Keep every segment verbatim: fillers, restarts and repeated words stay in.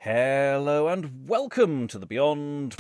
Hello and welcome to the Beyond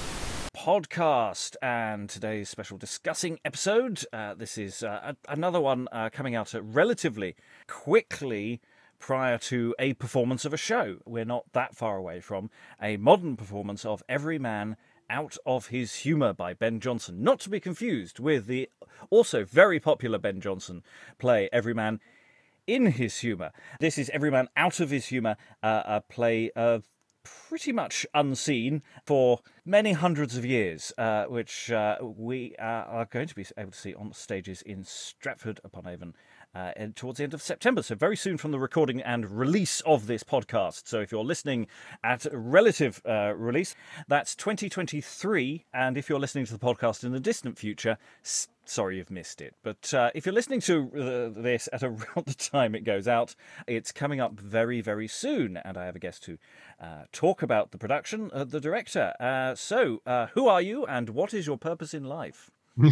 podcast and today's special discussing episode. Uh, this is uh, a- another one uh, coming out relatively quickly prior to a performance of a show. We're not that far away from a modern performance of Every Man Out of His Humour by Ben Jonson, not to be confused with the also very popular Ben Jonson play Every Man in His Humour. This is Every Man Out of His Humour, uh, a play of pretty much unseen for many hundreds of years, uh, which uh, we uh, are going to be able to see on stages in Stratford-upon-Avon uh, towards the end of September. So very soon from the recording and release of this podcast. So if you're listening at relative uh, release, that's twenty twenty-three. And if you're listening to the podcast in the distant future, st- sorry you've missed it. But uh, if you're listening to uh, this at around the time it goes out, it's coming up very, very soon. And I have a guest to uh, talk about the production, uh, the director. Uh, so, uh, who are you and what is your purpose in life?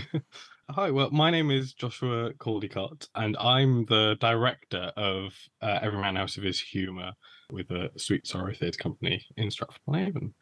Hi, well, my name is Joshua Caldicott, and I'm the director of uh, Every Man Out of His Humour with the Sweet Sorrow Theatre Company in Stratford-upon-Avon.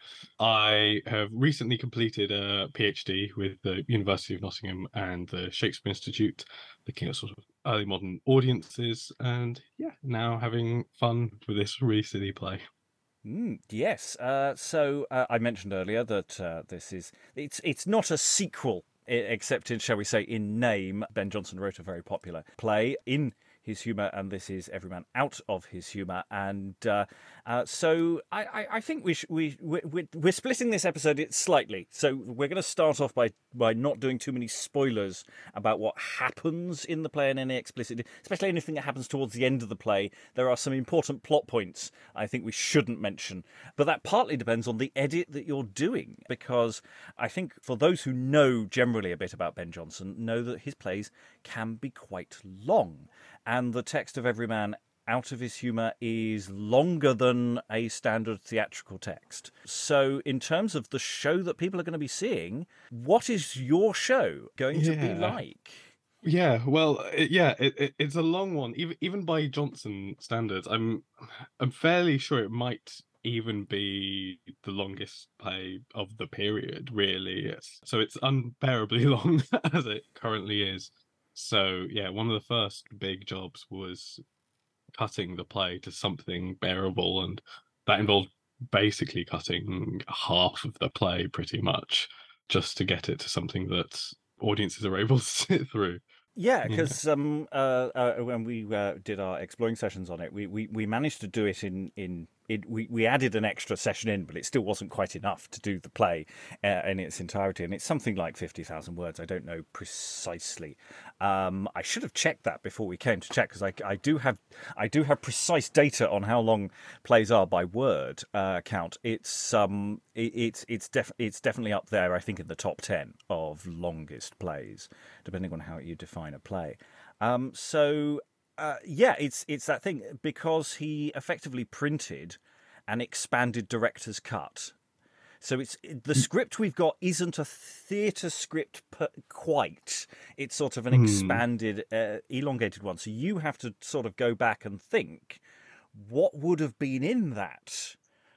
I have recently completed a PhD with the University of Nottingham and the Shakespeare Institute, looking at sort of early modern audiences, and yeah, now having fun with this really silly play. Mm, yes. Uh, so uh, I mentioned earlier that uh, this is it's it's not a sequel, e- except in, shall we say, in name. Ben Jonson wrote a very popular play in his humour, and this is Every Man Out of His Humour. And uh, uh, so I, I, I think we sh- we we we're, we're splitting this episode slightly. So we're going to start off by by not doing too many spoilers about what happens in the play and any explicit, especially anything that happens towards the end of the play. There are some important plot points I think we shouldn't mention, but that partly depends on the edit that you're doing, because I think for those who know generally a bit about Ben Jonson, know that his plays can be quite long, and the text of Every Man Out of His Humour is longer than a standard theatrical text. So in terms of the show that people are going to be seeing, what is your show going to be Yeah. like? Yeah, well, it, yeah, it, it, it's a long one. Even even by Johnson standards, I'm I'm fairly sure it might even be the longest play of the period. Really, it's, so it's unbearably long as it currently is. So yeah, one of the first big jobs was cutting the play to something bearable, and that involved basically cutting half of the play pretty much just to get it to something that audiences are able to sit through. Yeah, Yeah. because um, uh, uh, when we uh, did our exploring sessions on it, we, we, we managed to do it in in it. We, we added an extra session in, but it still wasn't quite enough to do the play uh, in its entirety, and it's something like fifty thousand words. I don't know precisely. Um, I should have checked that before we came to check, because I, I do have I do have precise data on how long plays are by word uh, count. It's um it, it's it's def- it's definitely up there, I think, in the top ten of longest plays, depending on how you define a play. Um, so uh, yeah, it's it's that thing, because he effectively printed an expanded director's cut. So it's the script we've got isn't a theatre script per, quite. It's sort of an Hmm. expanded, uh, elongated one. So you have to sort of go back and think what would have been in that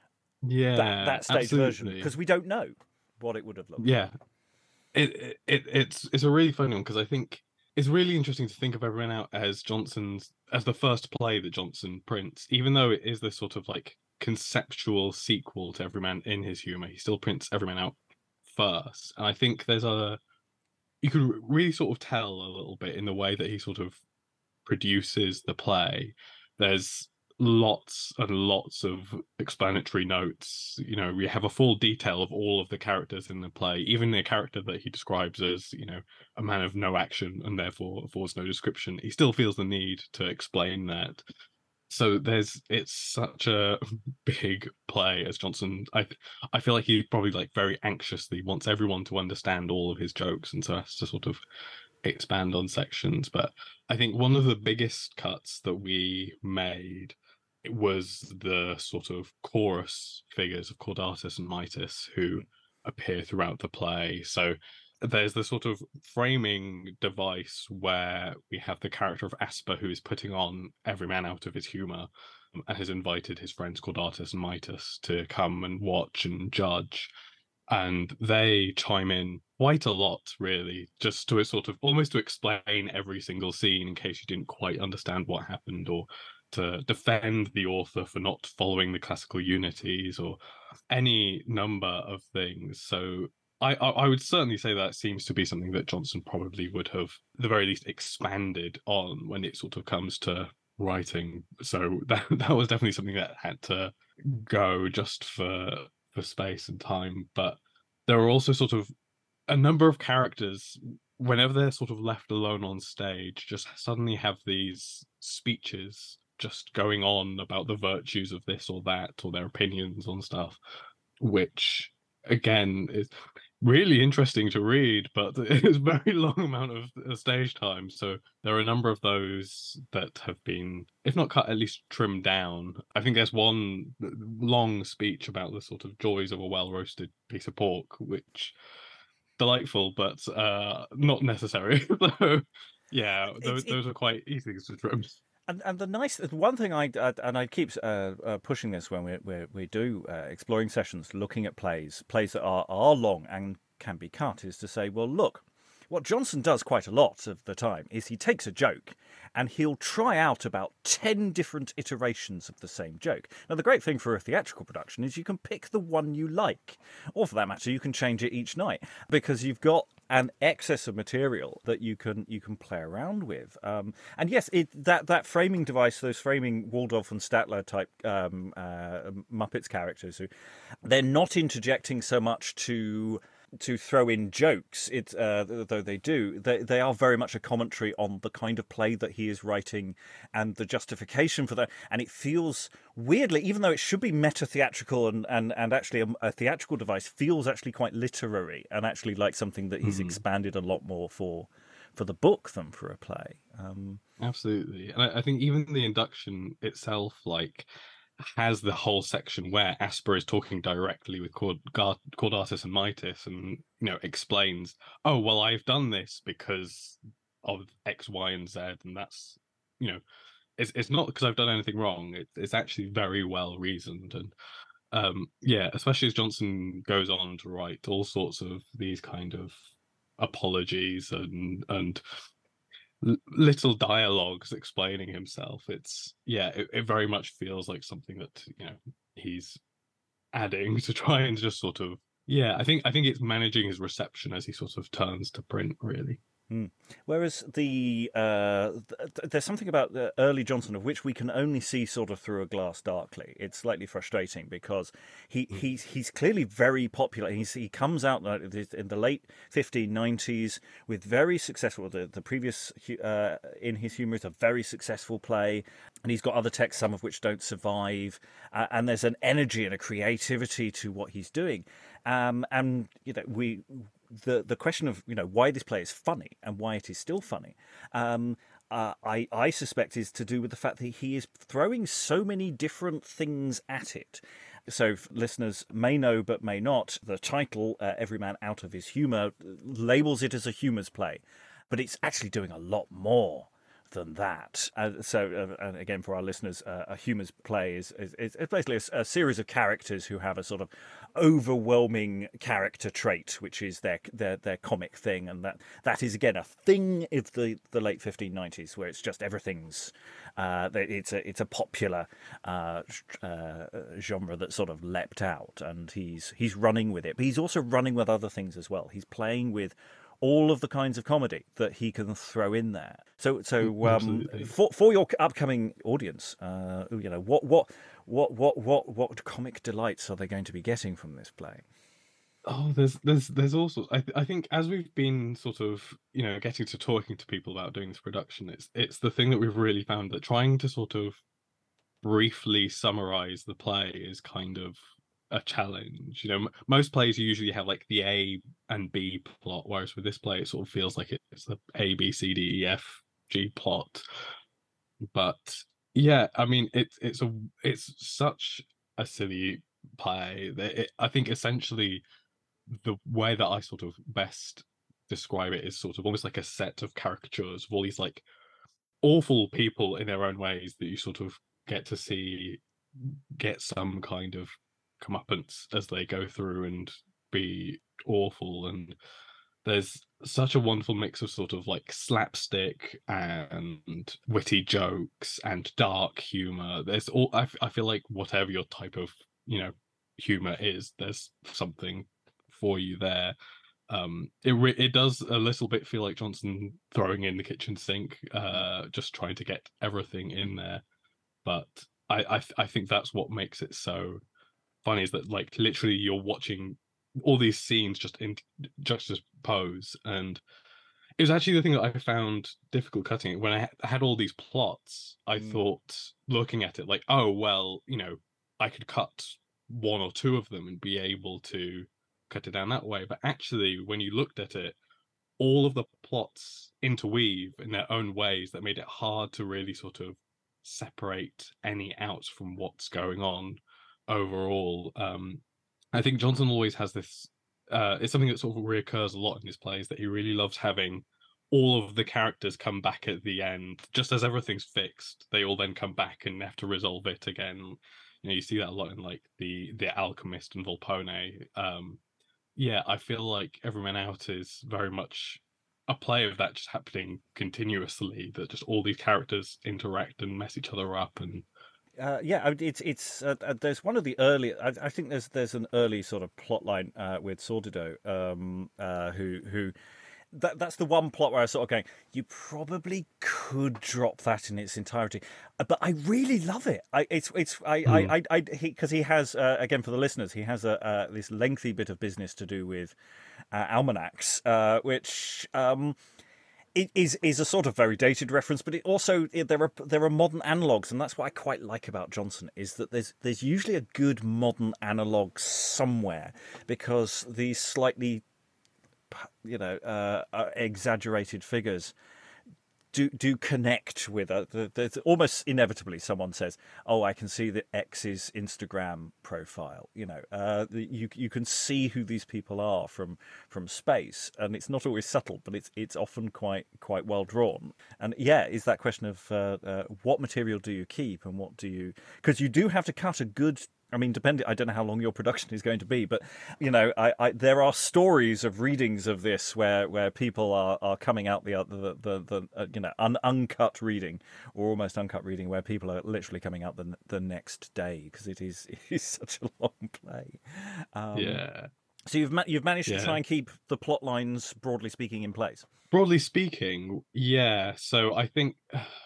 that Yeah, that stage version, absolutely. because we don't know what it would have looked like. Yeah. It, it it it's it's a really funny one because I think it's really interesting to think of Everyone Out as Johnson's as the first play that Johnson prints, even though it is this sort of like conceptual sequel to Every Man in His Humour. He still prints Every Man Out first, and I think there's a you can really sort of tell a little bit in the way that he sort of produces the play. There's lots and lots of explanatory notes. You know, we have a full detail of all of the characters in the play, even the character that he describes as, you know, a man of no action and therefore affords no description. He still feels the need to explain that. So there's it's such a big play as Johnson. I I feel like he probably like very anxiously wants everyone to understand all of his jokes, and so has to sort of expand on sections. But I think one of the biggest cuts that we made was the sort of chorus figures of Caudatus and Mitis who appear throughout the play. So there's the sort of framing device where we have the character of Asper who is putting on Every Man Out of His Humour, and has invited his friends Caudatus and Midas to come and watch and judge. And they chime in quite a lot, really, just to sort of almost to explain every single scene in case you didn't quite understand what happened, or to defend the author for not following the classical unities, or any number of things. So I, I, I would certainly say that seems to be something that Johnson probably would have, at the very least, expanded on when it sort of comes to writing. So that that was definitely something that had to go just for for space and time. But there are also sort of a number of characters, whenever they're sort of left alone on stage, just suddenly have these speeches just going on about the virtues of this or that, or their opinions on stuff, which again is really interesting to read, but it's a very long amount of stage time. So there are a number of those that have been, if not cut, at least trimmed down. I think there's one long speech about the sort of joys of a well-roasted piece of pork, which delightful, but uh not necessary. So yeah, those, it, those are quite easy to trim. And and the nice one thing I uh, and I keep uh, uh, pushing this when we we we do uh, exploring sessions, looking at plays, plays that are are long and can be cut, is to say, well, look, what Johnson does quite a lot of the time is he takes a joke and he'll try out about ten different iterations of the same joke. Now, the great thing for a theatrical production is you can pick the one you like, or for that matter, you can change it each night, because you've got an excess of material that you can you can play around with. Um, and yes, it, that that framing device, those framing Waldorf and Statler type um, uh, Muppets characters, who they're not interjecting so much to to throw in jokes, it uh, though they do, they they are very much a commentary on the kind of play that he is writing and the justification for that. And it feels weirdly, even though it should be meta theatrical and and and actually a, a theatrical device, feels actually quite literary and actually like something that he's mm-hmm. expanded a lot more for for the book than for a play. Um, Absolutely, and I, I think even the induction itself, like, has the whole section where Asper is talking directly with Cord- Caudatus and Midas, and you know explains, oh well, I've done this because of X, Y, and Z, and that's you know, it's it's not because I've done anything wrong. It, it's actually very well reasoned, and um, yeah, especially as Johnson goes on to write all sorts of these kind of apologies and and little dialogues explaining himself. It's yeah, it, it very much feels like something that you know he's adding to try and just sort of yeah. I think I think it's managing his reception as he sort of turns to print, really. Mm. Whereas the uh, th- there's something about the early Johnson of which we can only see sort of through a glass darkly. It's slightly frustrating because he mm. he's he's clearly very popular. He's, he comes out in the late fifteen nineties with very successful. The the previous uh, In His Humour is a very successful play, and he's got other texts, some of which don't survive. Uh, and there's an energy and a creativity to what he's doing. Um, and you know we. The the question of you know why this play is funny and why it is still funny, um, uh, I I suspect is to do with the fact that he is throwing so many different things at it. So listeners may know but may not, the title uh, "Every Man Out of His Humour" labels it as a humours play, but it's actually doing a lot more than that. Uh, so, uh, and again, for our listeners, uh, a humours play is, is, is basically a, a series of characters who have a sort of overwhelming character trait, which is their their their comic thing, and that that is again a thing of the, the late fifteen nineties, where it's just everything's uh, it's a it's a popular uh, uh, genre that sort of leapt out, and he's he's running with it, but he's also running with other things as well. He's playing with all of the kinds of comedy that he can throw in there. So, so um, for for your upcoming audience, uh, you know, what what what what what what comic delights are they going to be getting from this play? Oh, there's there's there's also I th- I think as we've been sort of you know getting to talking to people about doing this production, it's it's the thing that we've really found that trying to sort of briefly summarize the play is kind of a challenge. You know, m- most plays usually have like the A and B plot, whereas with this play, it sort of feels like it's the A, B, C, D, E, F, G plot. But yeah, I mean, it's it's a it's such a silly play that it, I think essentially the way that I sort of best describe it is sort of almost like a set of caricatures of all these like awful people in their own ways that you sort of get to see get some kind of comeuppance as they go through and be awful. And there's such a wonderful mix of sort of like slapstick and witty jokes and dark humor. There's all I, I feel like whatever your type of, you know, humor is, there's something for you there. Um, it re- it does a little bit feel like Johnson throwing in the kitchen sink, uh, just trying to get everything in there. But I I, I think that's what makes it so funny, is that like literally you're watching all these scenes just in juxtapose. And it was actually the thing that I found difficult cutting it. When I ha- had all these plots, I Mm. thought, looking at it, like, oh well, you know, I could cut one or two of them and be able to cut it down that way. But actually, when you looked at it, all of the plots interweave in their own ways that made it hard to really sort of separate any out from what's going on overall. Um, I think Johnson always has this. Uh, it's something that sort of reoccurs a lot in his plays, that he really loves having all of the characters come back at the end, just as everything's fixed. They all then come back and have to resolve it again. You know, you see that a lot in like the the Alchemist and Volpone. Um, yeah, I feel like Every Man Out is very much a play of that just happening continuously. That just all these characters interact and mess each other up. And Uh, yeah, I- it's it's uh, uh, there's one of the early. I, I think there's there's an early sort of plot line uh, with Sordido, um, uh, who who that that's the one plot where I was sort of going, you probably could drop that in its entirety, Uh, but I really love it. I it's it's I mm, I I, I he because he has uh, again for the listeners, he has a uh, this lengthy bit of business to do with uh, almanacs, uh, which. Um, it is is a sort of very dated reference, but it also it, there are there are modern analogues, and that's what I quite like about Johnson, is that there's there's usually a good modern analogue somewhere, because these slightly, you know, uh, uh, exaggerated figures do do connect with a, there's almost inevitably someone says, oh, I can see the X's Instagram profile, you know, uh, you you can see who these people are from from space, and it's not always subtle, but it's it's often quite quite well drawn. And yeah, is that question of uh, uh, what material do you keep and what do you, because you do have to cut a good, I mean, depending, I don't know how long your production is going to be, but you know, I, I there are stories of readings of this where, where people are, are coming out the the the, the uh, you know un, uncut reading, or almost uncut reading, where people are literally coming out the the next day, because it is it is such a long play. Um, yeah, so you've ma- you've managed to yeah. try and keep the plot lines, broadly speaking, in place. Broadly speaking, yeah. So I think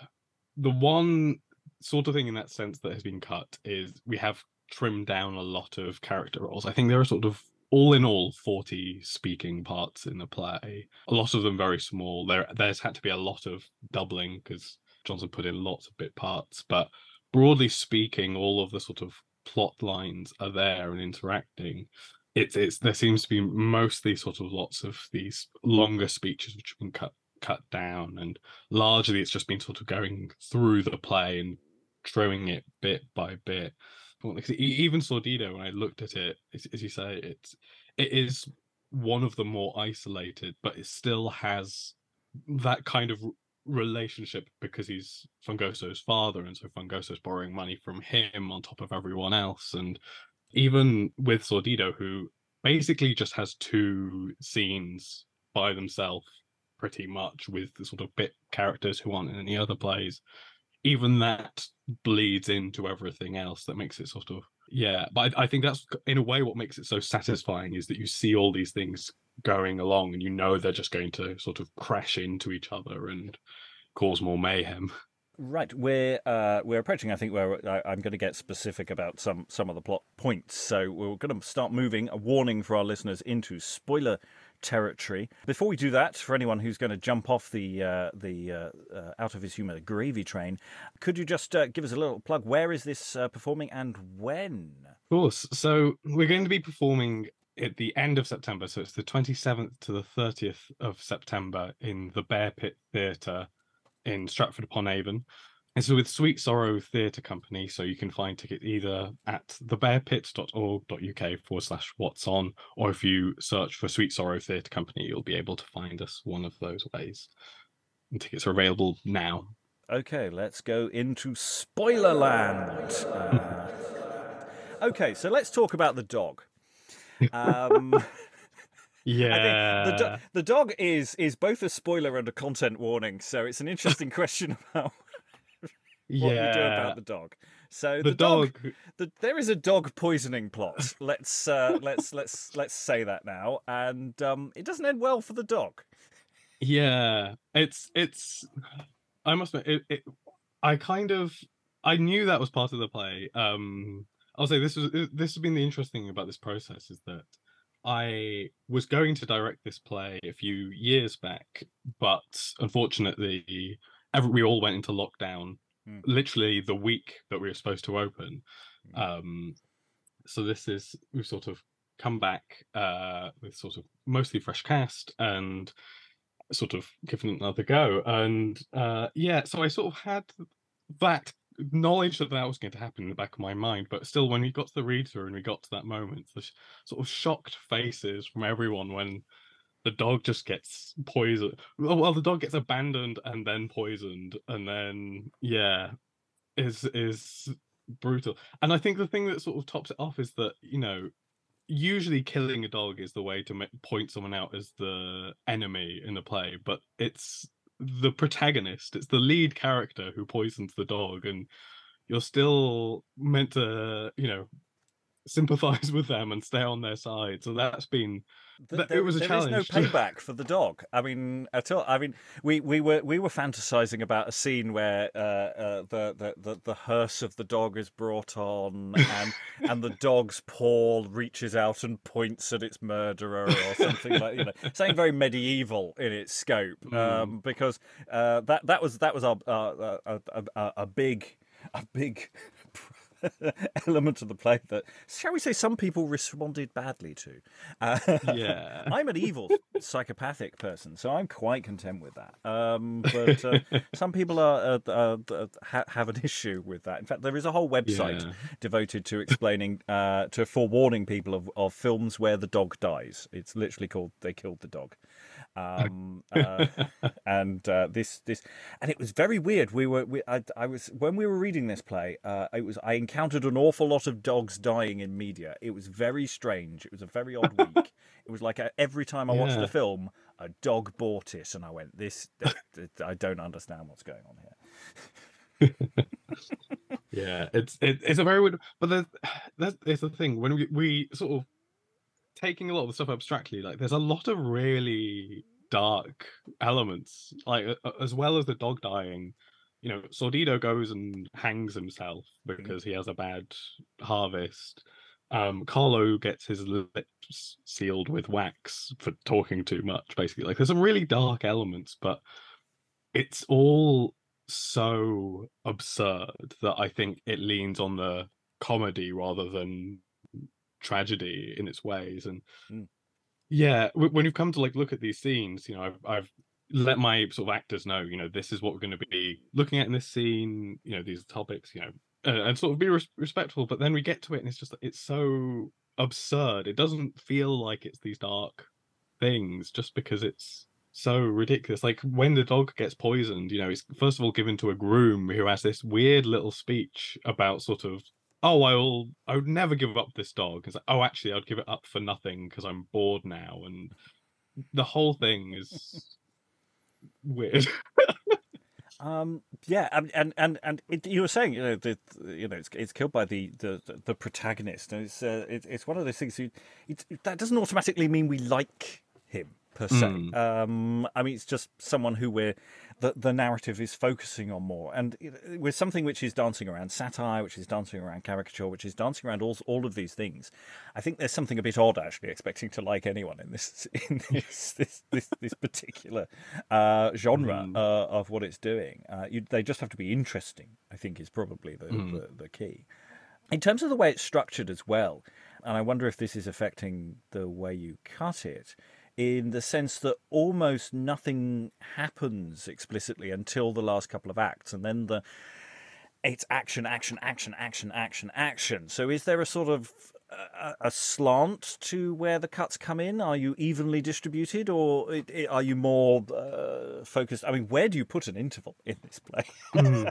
the one sort of thing in that sense that has been cut is we have trimmed down a lot of character roles. I think there are sort of all in all forty speaking parts in the play. A lot of them very small. There there's had to be a lot of doubling because Johnson put in lots of bit parts, but broadly speaking, all of the sort of plot lines are there and interacting. It's it's there seems to be mostly sort of lots of these longer speeches which have been cut cut down, and largely it's just been sort of going through the play and throwing it bit by bit. Even Sordido, when I looked at it, as, as you say, it's it is one of the more isolated, but it still has that kind of relationship because he's Fungoso's father, and so Fungoso's borrowing money from him on top of everyone else. And even with Sordido, who basically just has two scenes by themselves pretty much with the sort of bit characters who aren't in any other plays, even that bleeds into everything else that makes it sort of, yeah. But I, I think that's in a way what makes it so satisfying, is that you see all these things going along and you know they're just going to sort of crash into each other and cause more mayhem. Right, we're uh, we're approaching. I think where I, I'm going to get specific about some some of the plot points. So we're going to start moving. A warning for our listeners into spoiler territory. Before we do that, for anyone who's going to jump off the uh, the uh, uh, Out of His Humour gravy train, could you just uh, give us a little plug? Where is this uh, performing and when? Of course. So we're going to be performing at the end of September. So it's the twenty-seventh to the thirtieth of September in the Bear Pit Theatre in Stratford upon Avon. And so with Sweet Sorrow Theatre Company, so you can find tickets either at thebearpit.org.uk forward slash what's on, or if you search for Sweet Sorrow Theatre Company, you'll be able to find us one of those ways. And tickets are available now. Okay, let's go into spoiler land. Uh, okay, so let's talk about the dog. Um, I think the do- Yeah, the dog is is both a spoiler and a content warning, so it's an interesting question about what you do yeah. about the dog. So The the dog, dog, the, there is a dog poisoning plot. Let's uh, let's let's let's say that now, and um, it doesn't end well for the dog. yeah. It's it's. I must admit, it, it. I kind of, I knew that was part of the play. Um, I'll say this was this has been the interesting thing about this process is that I was going to direct this play a few years back, but unfortunately, every, we all went into lockdown Hmm. literally the week that we were supposed to open. Hmm. Um, so this is we've sort of come back uh, with sort of mostly fresh cast and sort of given it another go. And uh, yeah, so I sort of had that knowledge that that was going to happen in the back of my mind, but still, when we got to the read through and we got to that moment, the sh- sort of shocked faces from everyone when the dog just gets poisoned. Well, well, the dog gets abandoned and then poisoned, and then yeah, is is brutal. And I think the thing that sort of tops it off is that you know usually killing a dog is the way to make, point someone out as the enemy in the play, but it's the protagonist, it's the lead character who poisons the dog, and you're still meant to, you know, sympathize with them and stay on their side. So that's been that it There, was a there is no challenge. To... payback for the dog. I mean, at all. I mean, we, we were we were fantasizing about a scene where uh, uh, the, the, the the hearse of the dog is brought on, and and the dog's paw reaches out and points at its murderer, or something like you know, something very medieval in its scope. Mm. Um, because uh, that that was that was a a, a, a, a big a big element of the play that, shall we say, some people responded badly to. Uh, Yeah. I'm an evil psychopathic person, so I'm quite content with that. Um, but uh, some people are uh, uh, uh, ha- have an issue with that. In fact, there is a whole website Yeah. devoted to explaining, uh, to forewarning people of, of films where the dog dies. It's literally called "They Killed the Dog." Um, uh, and uh, this this and it was very weird. We were we, I, I was when we were reading this play. Uh, it was I encountered an awful lot of dogs dying in media. It was very strange. It was a very odd week. It was like a, every time I watched a Yeah. film, a dog bought it, and I went, "This, I don't understand what's going on here." Yeah, it's it, it's a very weird, but there's that's it's the thing when we we sort of taking a lot of the stuff abstractly, like there's a lot of really dark elements, like uh, as well as the dog dying. You know, Sordido goes and hangs himself Mm. because he has a bad harvest. Um, Carlo gets his lips sealed with wax for talking too much, basically. Like there's some really dark elements, but it's all so absurd that I think it leans on the comedy rather than tragedy in its ways. And Mm. yeah, w- when you've come to like look at these scenes, you know, I've I've let my sort of actors know, you know, this is what we're going to be looking at in this scene, you know, these topics, you know, uh, and sort of be res- respectful. But then we get to it, and it's just it's so absurd. It doesn't feel like it's these dark things just because it's so ridiculous. Like when the dog gets poisoned, you know, it's first of all given to a groom who has this weird little speech about sort of, oh, I will, I would never give up this dog. It's like, oh, actually, I'd give it up for nothing because I'm bored now, and the whole thing is weird. Um, yeah, and and and, and it, you were saying, you know, that you know, it's, it's killed by the the, the protagonist, and it's uh, it, it's one of those things. You, it, that doesn't automatically mean we like him per se. Mm, Um, I mean, it's just someone who we're the the narrative is focusing on more, and it- with something which is dancing around satire, which is dancing around caricature, which is dancing around all all of these things. I think there's something a bit odd actually expecting to like anyone in this in this this this, this particular uh, genre mm, uh, of what it's doing. Uh, you, they just have to be interesting. I think is probably the, mm. the the key. In terms of the way it's structured as well, and I wonder if this is affecting the way you cut it, in the sense that almost nothing happens explicitly until the last couple of acts, and then the it's action, action, action, action, action, action. So is there a sort of a, a slant to where the cuts come in? Are you evenly distributed, or it, it, are you more uh, focused? I mean, where do you put an interval in this play? Mm.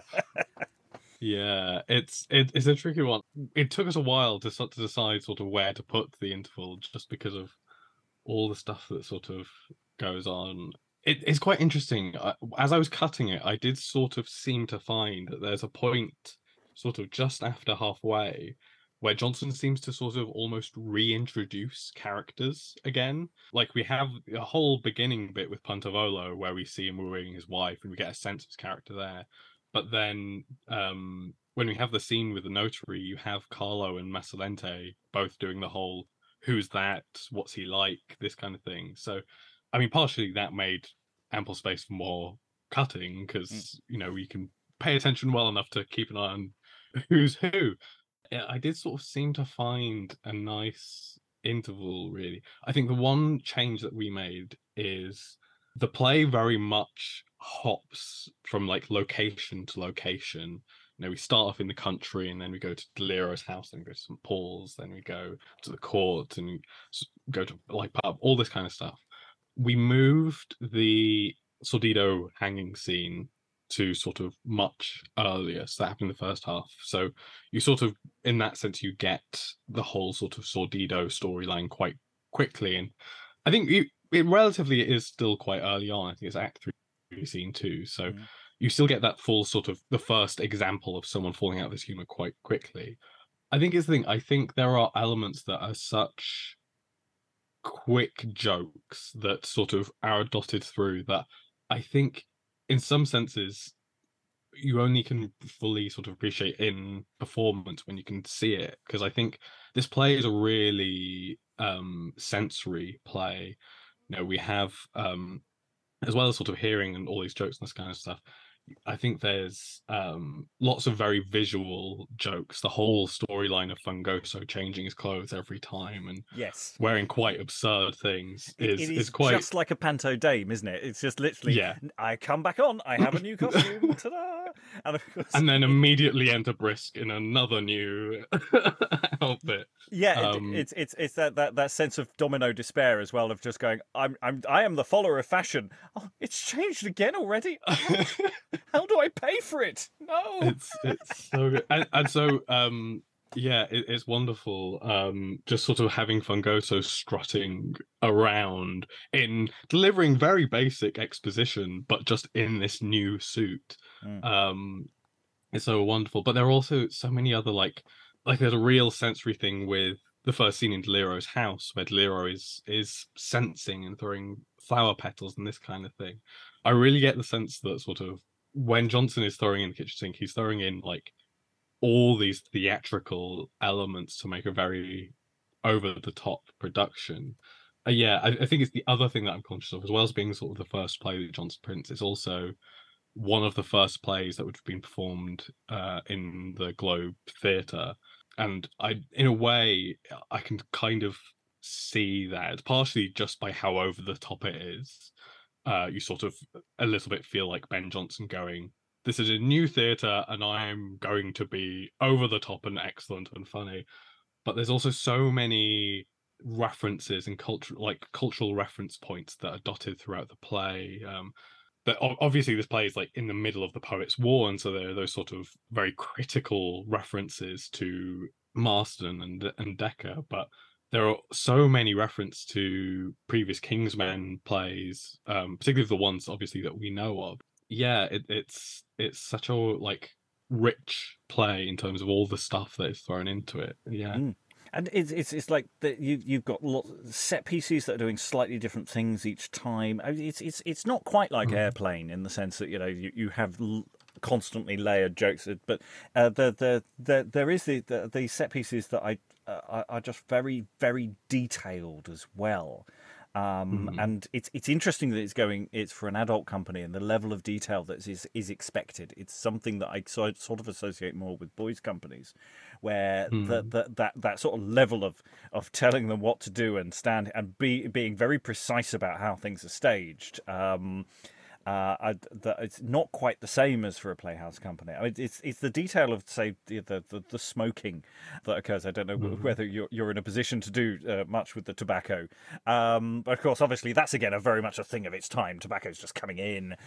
Yeah, it's it, it's a tricky one. It took us a while to sort to decide sort of where to put the interval, just because of all the stuff that sort of goes on. It, it's quite interesting. I, as I was cutting it, I did sort of seem to find that there's a point, sort of just after halfway, where Johnson seems to sort of almost reintroduce characters again. Like we have a whole beginning bit with Pantavolo where we see him wooing his wife and we get a sense of his character there. But then um, when we have the scene with the notary, you have Carlo and Masalente both doing the whole who's that, what's he like, this kind of thing. So, I mean, partially that made ample space for more cutting because, mm. you know, you can pay attention well enough to keep an eye on who's who. I did sort of seem to find a nice interval, really. I think the one change that we made is the play very much hops from like location to location. You know, we start off in the country and then we go to Deliro's house, then we go to Saint Paul's, then we go to the court and go to like pub, all this kind of stuff. We moved the Sordido hanging scene to sort of much earlier. So that happened in the first half. So you sort of, in that sense, you get the whole sort of Sordido storyline quite quickly. And I think it, it relatively is still quite early on. I think it's Act Three, Scene Two. So mm. you still get that full sort of the first example of someone falling out of this humor quite quickly. I think it's the thing. I think there are elements that are such quick jokes that sort of are dotted through that I think in some senses you only can fully sort of appreciate in performance when you can see it, because I think this play is a really um sensory play. You know, we have um as well as sort of hearing and all these jokes and this kind of stuff, I think there's um lots of very visual jokes. The whole storyline of Fungoso changing his clothes every time and yes, wearing quite absurd things is, it, it is, is quite just like a panto dame, isn't it? It's just literally, yeah. I come back on, I have a new costume, ta-da! And, of course, and then immediately enter Brisk in another new outfit. Yeah, um, it, it's it's it's that, that that sense of domino despair as well, of just going, I'm I'm I am the follower of fashion. Oh, it's changed again already. How, how do I pay for it? No, it's it's so good. And, and so um yeah, it, it's wonderful. Um, just sort of having Fungoso strutting around in delivering very basic exposition, but just in this new suit. Mm. Um, it's so wonderful. But there are also so many other like. Like there's a real sensory thing with the first scene in Deliro's house where Deliro is is sensing and throwing flower petals and this kind of thing. I really get the sense that sort of when Johnson is throwing in the kitchen sink, he's throwing in like all these theatrical elements to make a very over the top production. Uh, yeah, I, I think it's the other thing that I'm conscious of, as well as being sort of the first play that Johnson prints. It's also one of the first plays that would have been performed uh, in the Globe Theatre. And I, in a way, I can kind of see that partially just by how over the top it is. Uh, you sort of a little bit feel like Ben Jonson going, this is a new theatre and I'm going to be over the top and excellent and funny. But there's also so many references and cultural, like cultural reference points that are dotted throughout the play. Um, But obviously this play is like in the middle of the Poets' War, and so there are those sort of very critical references to Marston and and Dekker, but there are so many references to previous Kingsmen plays, um, particularly the ones obviously that we know of. Yeah, it, it's it's such a like rich play in terms of all the stuff that is thrown into it. Yeah. Mm. And it's it's it's like that you you've got lots set pieces that are doing slightly different things each time. I mean, it's it's it's not quite like mm. Airplane in the sense that you know you, you have l- constantly layered jokes, but uh, the, the the there is the, the the set pieces that I uh, are, are just very very detailed as well. Um, mm. And it's it's interesting that it's going. It's for an adult company, and the level of detail that is is expected. It's something that I sort of associate more with boys' companies, where mm. the, the, that that sort of level of of telling them what to do and stand and be being very precise about how things are staged. Um, Uh, I, the, it's not quite the same as for a Playhouse Company. I mean, it's it's the detail of say the the, the, the smoking that occurs. I don't know Mhm. whether you're you're in a position to do uh, much with the tobacco, um, but of course, obviously, that's again a very much a thing of its time. Tobacco's just coming in,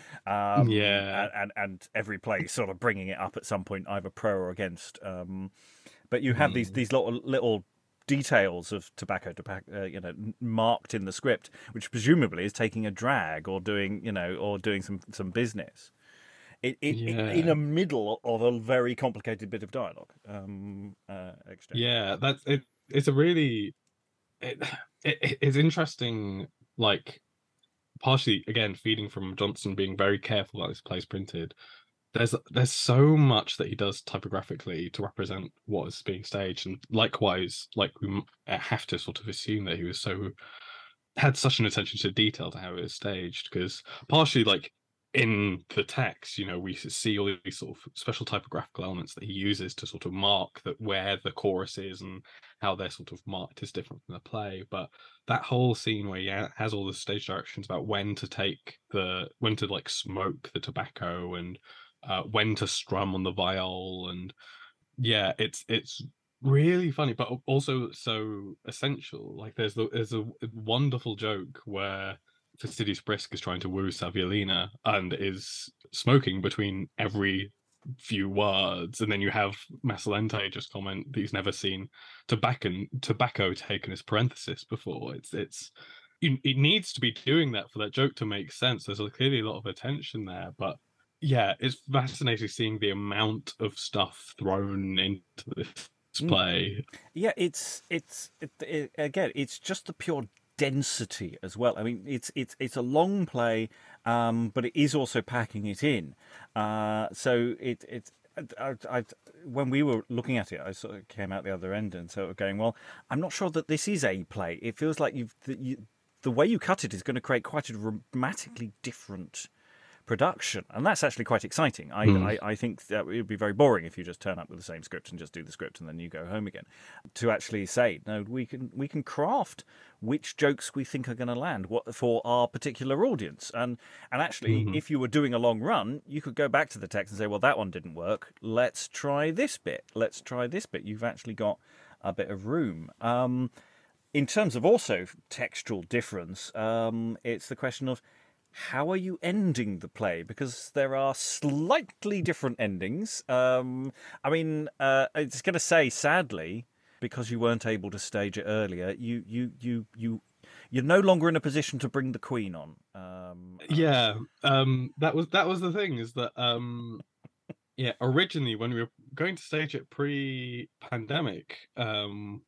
um, Yeah. and, and and every place sort of bringing it up at some point, either pro or against. Um, but you have these Mm. these little little details of tobacco, tobacco, uh, you know, marked in the script, which presumably is taking a drag or doing, you know, or doing some some business. It, it, it in Yeah. the middle of a very complicated bit of dialogue um, uh, exchange. Yeah. That's it. It's a really it, it it's interesting. Like partially again feeding from Johnson being very careful about his plays printed. There's there's so much that he does typographically to represent what is being staged, and likewise, like we m- have to sort of assume that he was so had such an attention to detail to how it was staged, because partially like in the text, you know, we see all these sort of special typographical elements that he uses to sort of mark that where the chorus is and how they're sort of marked is different from the play. But that whole scene where he ha- has all the stage directions about when to take the when to like smoke the tobacco and uh, when to strum on the viol, and yeah, it's it's really funny, but also so essential. Like there's the, there's a wonderful joke where Fastidious Brisk is trying to woo Saviolina and is smoking between every few words, and then you have Masalente just comment that he's never seen tobacco tobacco taken as parenthesis before. It's it's it needs to be doing that for that joke to make sense. There's clearly a lot of attention there, but yeah, it's fascinating seeing the amount of stuff thrown into this Mm. play. Yeah, it's it's it, it, again, it's just the pure density as well. I mean, it's it's it's a long play, um, but it is also packing it in. Uh, so it it. I, I, when we were looking at it, I sort of came out the other end and sort of going, "Well, I'm not sure that this is a play. It feels like you've the, you, the way you cut it is going to create quite a dramatically different production, and that's actually quite exciting. I, Mm. I, I think that it would be very boring if you just turn up with the same script and just do the script and then you go home again. To actually say, no, we can we can craft which jokes we think are going to land what for our particular audience, and and actually, Mm-hmm. if you were doing a long run, you could go back to the text and say, well, that one didn't work. Let's try this bit. Let's try this bit. You've actually got a bit of room. Um, in terms of also textual difference, um, it's the question of how are you ending the play? Because there are slightly different endings. Um, I mean, uh, it's going to say, sadly, because you weren't able to stage it earlier, you you you you you're no longer in a position to bring the Queen on. Um, uh, Yeah, um, that was that was the thing is that um, yeah, originally when we were going to stage it pre-pandemic, um,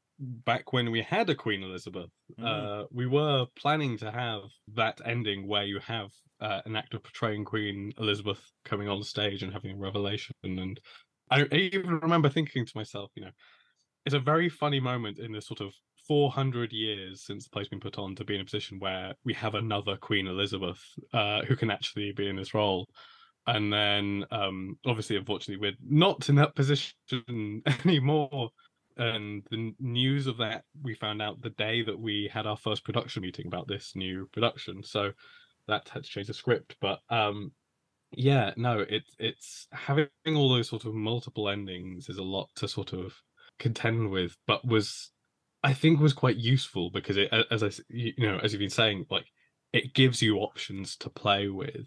back when we had a Queen Elizabeth, mm, uh, we were planning to have that ending where you have uh, an actor portraying Queen Elizabeth coming on stage and having a revelation. And I, I even remember thinking to myself, you know, it's a very funny moment in this sort of four hundred years since the play's been put on to be in a position where we have another Queen Elizabeth uh, who can actually be in this role. And then, um, obviously, unfortunately, we're not in that position anymore. And the news of that we found out the day that we had our first production meeting about this new production. So that had to change the script. But um, yeah, no, it's it's having all those sort of multiple endings is a lot to sort of contend with, but was I think was quite useful because it, as I you know, as you've been saying, like it gives you options to play with.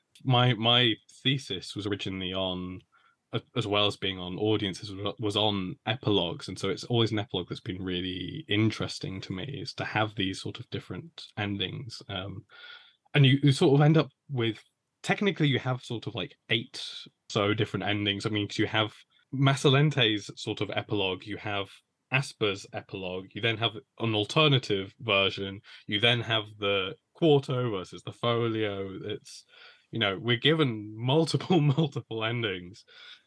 My my thesis was originally on, as well as being on audiences, was on epilogues, and so it's always an epilogue that's been really interesting to me is to have these sort of different endings, um, and you, you sort of end up with technically you have sort of like eight so different endings. I mean, because you have Masalente's sort of epilogue, you have Asper's epilogue, you then have an alternative version, you then have the quarto versus the folio. It's, you know, we're given multiple multiple endings,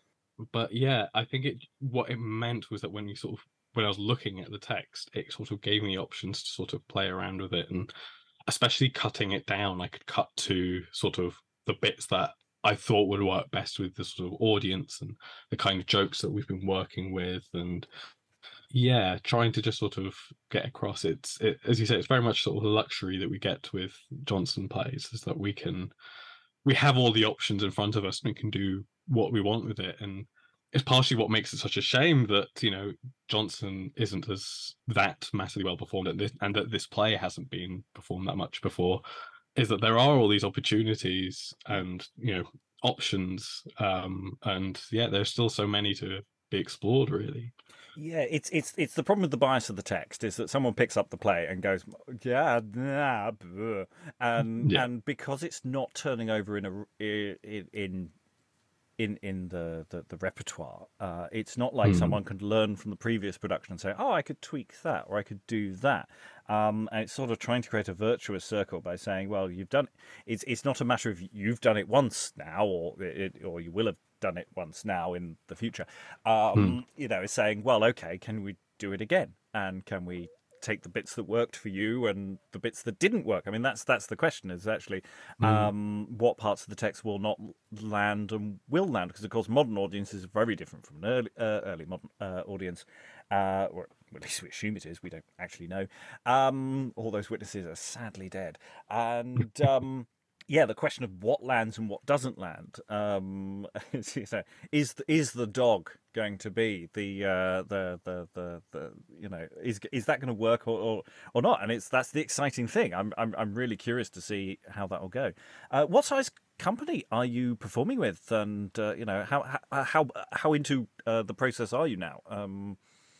but yeah, I think it what it meant was that when you sort of when I was looking at the text, it sort of gave me options to sort of play around with it, and especially cutting it down, I could cut to sort of the bits that I thought would work best with the sort of audience and the kind of jokes that we've been working with. And yeah, trying to just sort of get across. It's it, as you say, it's very much sort of the luxury that we get with Johnson plays is that we can we have all the options in front of us and we can do what we want with it. And it's partially what makes it such a shame that you know Johnson isn't as that massively well performed at this, and that this play hasn't been performed that much before. Is that there are all these opportunities and you know options, um, and yeah, there's still so many to be explored, really. Yeah, it's it's it's the problem with the bias of the text is that someone picks up the play and goes, yeah, nah, bleh," and Yeah. and because it's not turning over in a in in in in the the, the repertoire, uh, it's not like Mm. someone could learn from the previous production and say, oh, I could tweak that or I could do that. Um, and it's sort of trying to create a virtuous circle by saying, well, you've done it's it's not a matter of you've done it once now or it, or you will have done it once now in the future. Mm. Um, you know, it's saying, well, okay, can we do it again? And can we take the bits that worked for you and the bits that didn't work? I mean, that's that's the question. Is actually Mm. um, what parts of the text will not land and will land? Because of course, modern audiences are very different from an early uh, early modern uh, audience, uh, or at least we assume it is. We don't actually know. Um, all those witnesses are sadly dead, and um, yeah, the question of what lands and what doesn't land. Um, is, you know, is the, is the dog going to be the uh, the, the the the you know is is that going to work or, or or not? And it's that's the exciting thing. I'm I'm I'm really curious to see how that will go. Uh, what size company are you performing with, and uh, you know how how how how into uh, the process are you now? Um,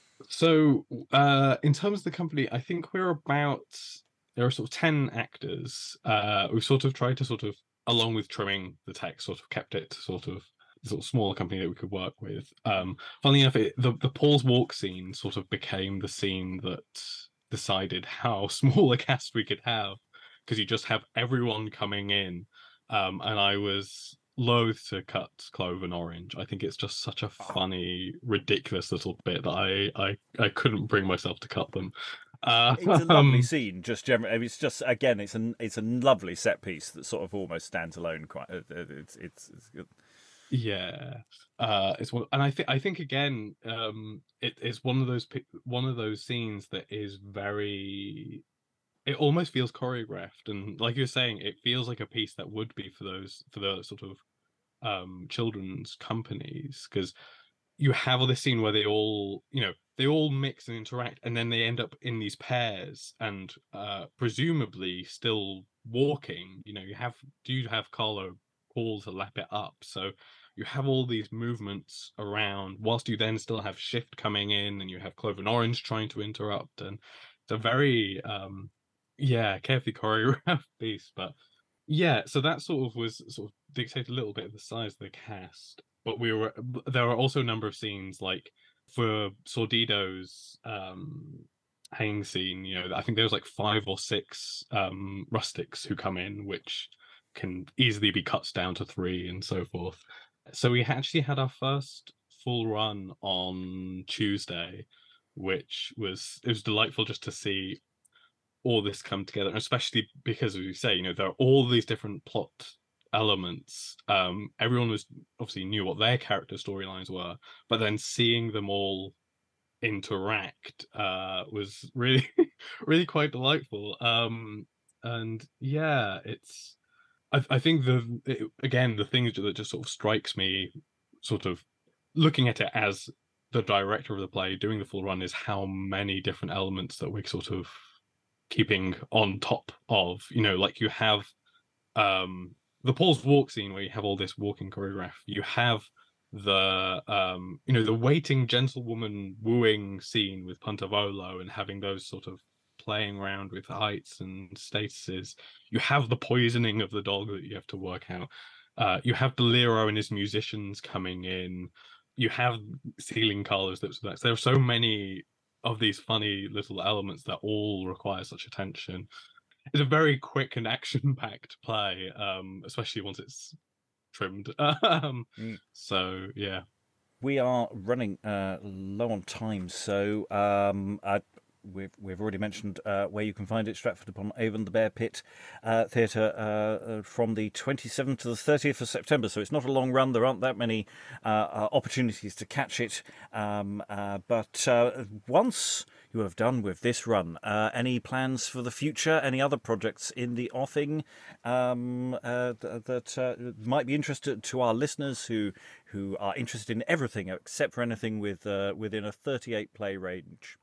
So, uh, in terms of the company, I think we're about there are sort of ten actors. Uh, we've sort of tried to sort of, along with trimming the text, sort of kept it to sort of sort of smaller company that we could work with. Um, funnily enough, it, the the Paul's Walk scene sort of became the scene that decided how small a cast we could have because you just have everyone coming in, um, and I was loath to cut Clove and Orange. I think it's just such a oh, funny, ridiculous little bit that I I, I couldn't bring myself to cut them. Uh, it's a lovely um, scene. Just generally, it's just again, it's an it's a lovely set piece that sort of almost stands alone. Quite, uh, uh, it's it's, it's good. yeah, uh, it's one, and I think I think again, um, it, it's one of those pic- one of those scenes that is very. It almost feels choreographed, and like you were saying, it feels like a piece that would be for those for the sort of um children's companies because you have all this scene where they all, you know, they all mix and interact, and then they end up in these pairs and uh presumably still walking. You know, you have do you have Carlo Paul to lap it up, so you have all these movements around whilst you then still have Shift coming in, and you have Clover and Orange trying to interrupt, and it's a very um yeah carefully choreographed piece, but yeah, so that sort of was sort of dictate a little bit of the size of the cast, but we were there are also a number of scenes like for Sordido's um hanging scene, you know, I think there was like five or six um rustics who come in, which can easily be cut down to three and so forth. So we actually had our first full run on Tuesday, which was it was delightful just to see all this come together, especially because, as you say, you know, there are all these different plot elements. Um, everyone was obviously knew what their character storylines were, but then seeing them all interact uh, was really, really quite delightful. Um, and yeah, it's. I, I think the it, again the thing that just sort of strikes me, sort of looking at it as the director of the play doing the full run, is how many different elements that we're sort of keeping on top of. You know, like you have um the Paul's Walk scene where you have all this walking choreograph. You have the um you know the waiting gentlewoman wooing scene with Pantavolo and having those sort of playing around with heights and statuses. You have the poisoning of the dog that you have to work out. Uh, you have Deliro and his musicians coming in. You have ceiling colors. That so there are so many of these funny little elements that all require such attention. It's a very quick and action-packed play, um, especially once it's trimmed. Um, Mm. so yeah. We are running uh, low on time, so um, I we've we've already mentioned uh, where you can find it, Stratford upon Avon, the Bear Pit uh, Theatre, uh, uh, from the twenty-seventh to the thirtieth of September. So it's not a long run. There aren't that many uh, uh, opportunities to catch it. Um, uh, but uh, once you have done with this run, uh, any plans for the future? Any other projects in the offing um, uh, th- that uh, might be interested to our listeners who who are interested in everything except for anything with uh, within a thirty-eight play range?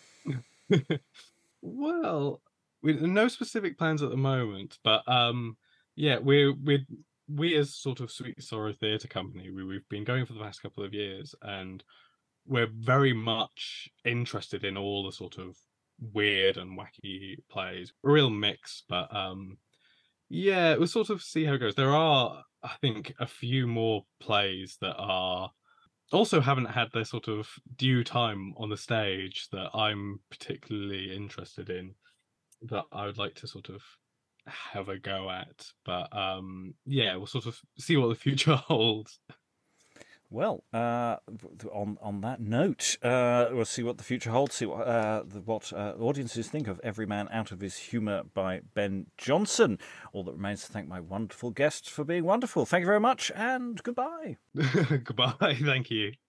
Well, we no specific plans at the moment, but um, yeah, we're we we as sort of Sweet Sorrow Theatre Company, we we've been going for the past couple of years, and we're very much interested in all the sort of weird and wacky plays. A real mix, but um, yeah, we'll sort of see how it goes. There are, I think, a few more plays that are also haven't had their sort of due time on the stage that I'm particularly interested in, that I would like to sort of have a go at. But um, yeah, we'll sort of see what the future holds. Well, uh, on on that note, uh, we'll see what the future holds. See what uh, the, what uh, audiences think of Every Man Out of His Humour by Ben Jonson. All that remains to thank my wonderful guests for being wonderful. Thank you very much, and goodbye. Goodbye. Thank you.